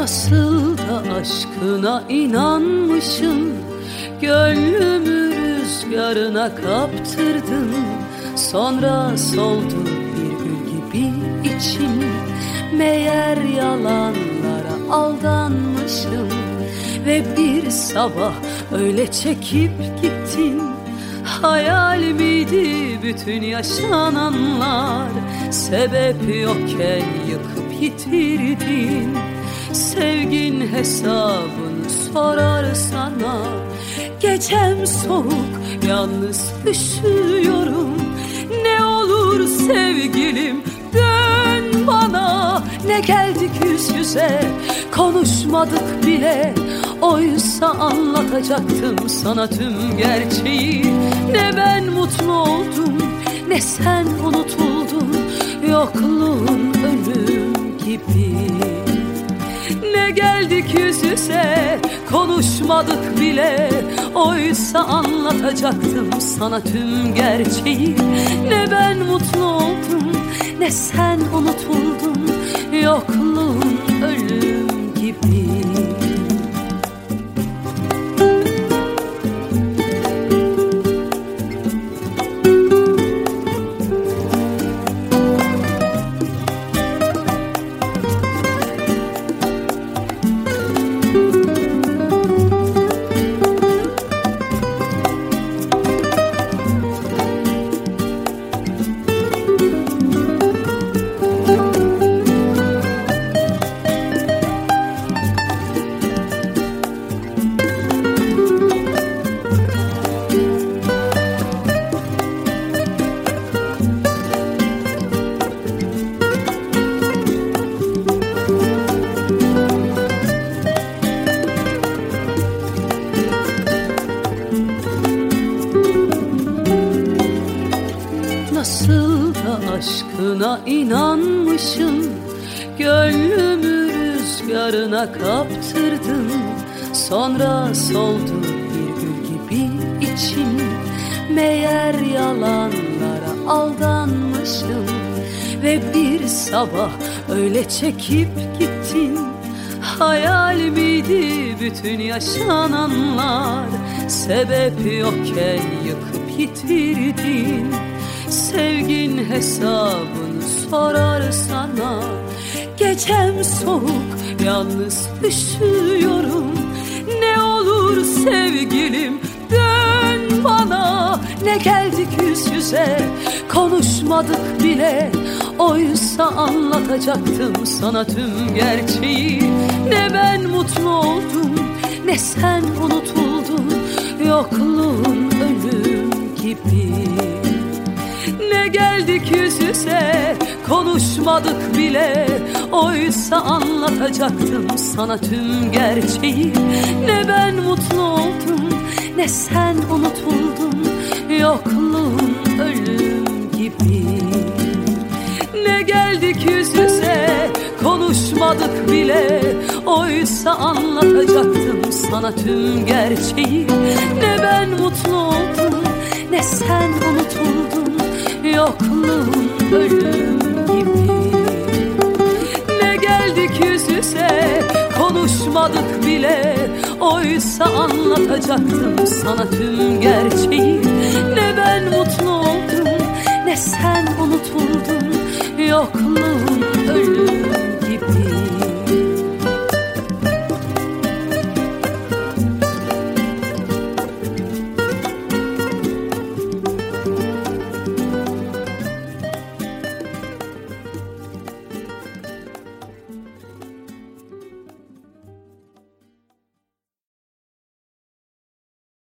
Nasıl da aşkına inanmışım, gönlümü rüzgarına kaptırdım. Sonra soldu bir gül gibi içim, meğer yalanlara aldanmışım. Ve bir sabah öyle çekip gittin, hayal miydi bütün yaşananlar? Sebep yokken yıkıp yitirdin, sevgin hesabını sorar sana. Gecem soğuk, yalnız üşüyorum. Ne olur sevgilim dön bana. Ne geldik yüz yüze, konuşmadık bile. Oysa anlatacaktım sana tüm gerçeği. Ne ben mutlu oldum, ne sen unutuldun. Yokluğun ölüm gibi. Ne geldik yüz yüze, konuşmadık bile. Oysa anlatacaktım sana tüm gerçeği. Ne ben mutlu oldum, ne sen unutuldun. Yokluğun ölüm gibi. Nasıl da aşkına inanmışım, gönlümü rüzgarına kaptırdım. Sonra soldu bir gül gibi içim, meğer yalanlara aldanmışım. Ve bir sabah öyle çekip gittin, hayal miydi bütün yaşananlar? Sebep yokken yıkıp yitirdin, sevgin hesabını sorar sana. Gecem soğuk, yalnız üşüyorum. Ne olur sevgilim dön bana. Ne geldik yüz yüze, konuşmadık bile. Oysa anlatacaktım sana tüm gerçeği. Ne ben mutlu oldum, ne sen unutuldun. Yokluğun ölüm gibi. Ne geldik yüz yüze, konuşmadık bile. Oysa anlatacaktım sana tüm gerçeği. Ne ben mutlu oldum, ne sen unutuldun. Yokluğun ölüm gibi. Ne geldik yüz yüze, konuşmadık bile. Oysa anlatacaktım sana tüm gerçeği. Ne ben mutlu oldum, ne sen unutuldun. Yokluğun ölüm gibi. Ne geldik yüz yüze, konuşmadık bile. Oysa anlatacaktım sana tüm gerçeği. Ne ben mutlu oldum, ne sen